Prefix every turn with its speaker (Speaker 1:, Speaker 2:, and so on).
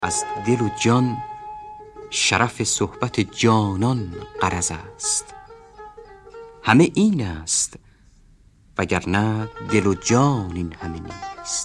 Speaker 1: از دل و جان شرف صحبت جانان غرض است. همه این است وگرنه دل و جان این همه نیست.